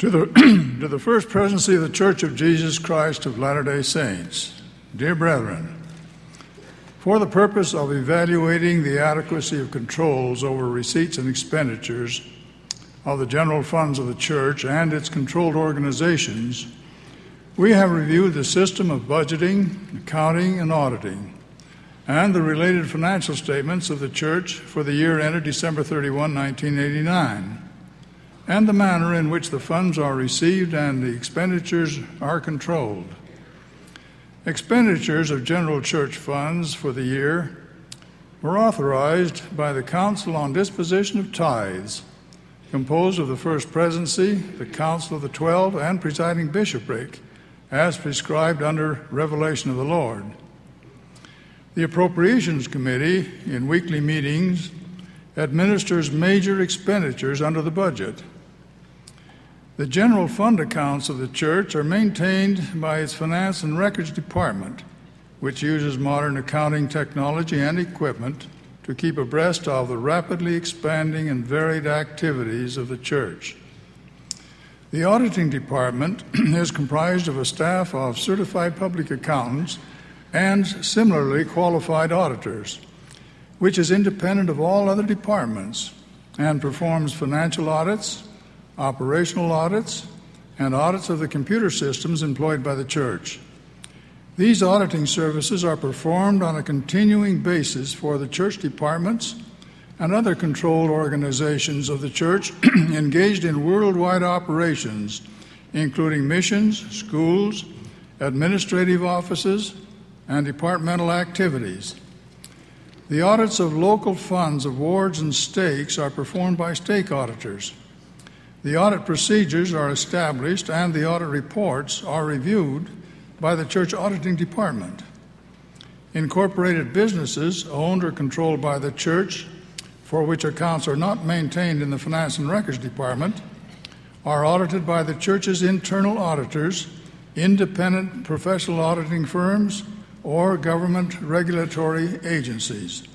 To the, to the First Presidency of the Church of Jesus Christ of Latter-day Saints, dear brethren, for the purpose of evaluating the adequacy of controls over receipts and expenditures of the general funds of the Church and its controlled organizations, we have reviewed the system of budgeting, accounting, and auditing, and the related financial statements of the Church for the year ended December 31, 1989, and the manner in which the funds are received and the expenditures are controlled. Expenditures of general church funds for the year were authorized by the Council on Disposition of Tithes, composed of the First Presidency, the Council of the 12, and presiding bishopric, as prescribed under revelation of the Lord. The Appropriations Committee, in weekly meetings, administers major expenditures under the budget. The general fund accounts of the Church are maintained by its Finance and Records Department, which uses modern accounting technology and equipment to keep abreast of the rapidly expanding and varied activities of the Church. The Auditing Department is comprised of a staff of certified public accountants and similarly qualified auditors, which is independent of all other departments and performs financial audits, operational audits, and audits of the computer systems employed by the Church. These auditing services are performed on a continuing basis for the Church departments and other controlled organizations of the Church engaged in worldwide operations, including missions, schools, administrative offices, and departmental activities. The audits of local funds of wards and stakes are performed by stake auditors. The audit procedures are established and the audit reports are reviewed by the Church Auditing Department. Incorporated businesses owned or controlled by the Church, for which accounts are not maintained in the Finance and Records Department, are audited by the Church's internal auditors, independent professional auditing firms, or government regulatory agencies.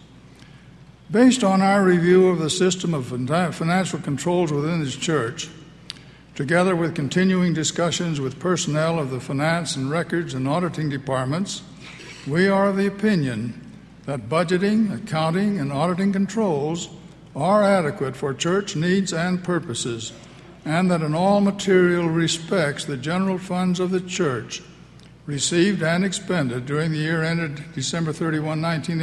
Based on our review of the system of financial controls within this Church, together with continuing discussions with personnel of the Finance and Records and Auditing Departments, we are of the opinion that budgeting, accounting, and auditing controls are adequate for Church needs and purposes, and that in all material respects the general funds of the Church received and expended during the year ended December 31,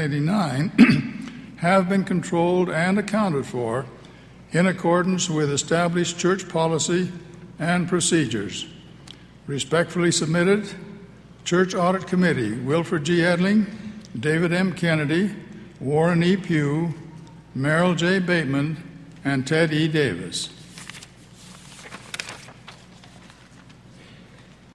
1989, have been controlled and accounted for in accordance with established Church policy and procedures. Respectfully submitted, Church Audit Committee, Wilford G. Edling, David M. Kennedy, Warren E. Pugh, Merrill J. Bateman, and Ted E. Davis.